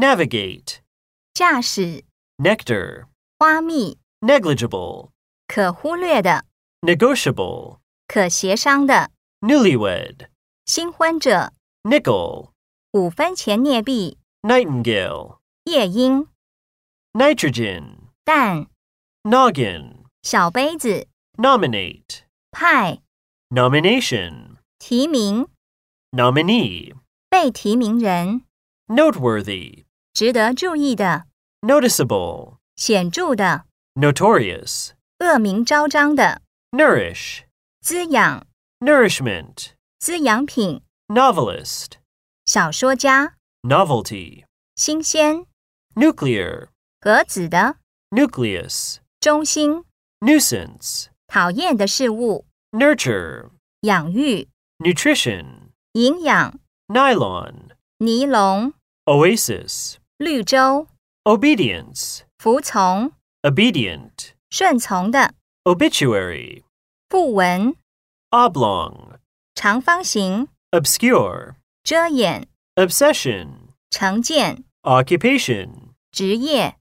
navigate, 驾驶 nectar, 花蜜 negligible, 可忽略的 negotiable, 可协商的 newlywed, 新婚者 nickel, 5分钱镍币 nightingale, 夜莺 nitrogen, 蛋 noggin, 小杯子 nominate, 派 nomination, 提名 nominee, 被提名人 noteworthy, 值得注意的 noticeable, 显著的 notorious, 恶名昭彰的 nourish, 滋养 nourishment, 滋养品 novelist, 小说家 novelty, 新鲜 nuclear, 核子的 nucleus, 中心 nuisance, 讨厌的事物 nurture, 养育 nutrition, 营养 nylon, 尼龙 oasis, 绿洲 obedience, 服从 obedient, 顺从的 obituary, 不文 oblong, 长方形 obscure, 遮掩 obsession, 成见 occupation, 职业